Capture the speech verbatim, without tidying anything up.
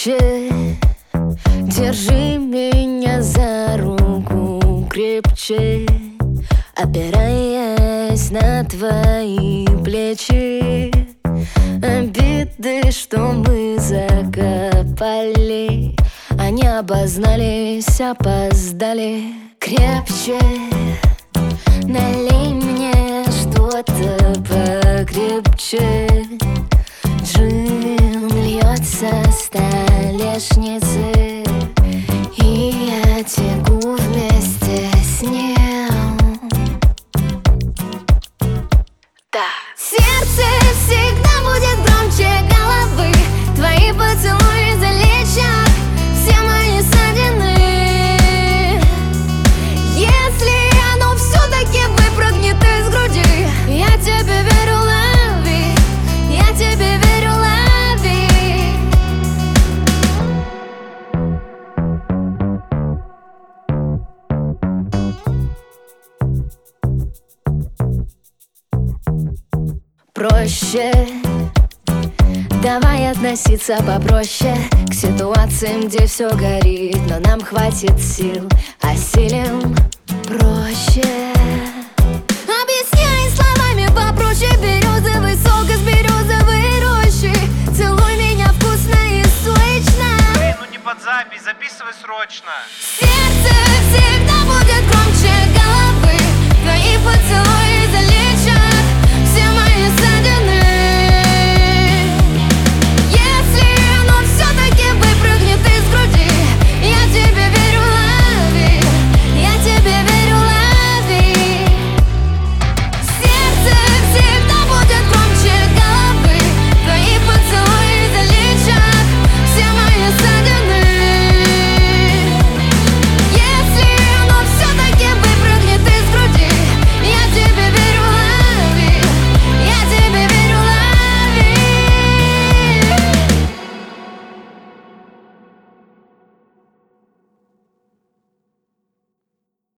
Крепче держи меня за руку, крепче, опираясь на твои плечи. Обиды, что мы закопали, они обознались, опоздали. Крепче налей мне что-то покрепче. Джин льется с столешницы, и я теку вместе с ним. Да. Сердце всегда будет громче головы, твои поцелуи залечат все мои ссадины. Если оно все-таки выпрыгнет из груди, я тебе верю, лови, я тебе верю, лови. Проще, давай относиться попроще к ситуациям, где все горит, но нам хватит сил, осилим проще. Объясняй словами попроще, березовый сок из березовой рощи. Целуй меня вкусно и сочно. Блин, ну не под запись, записывай срочно. Сердце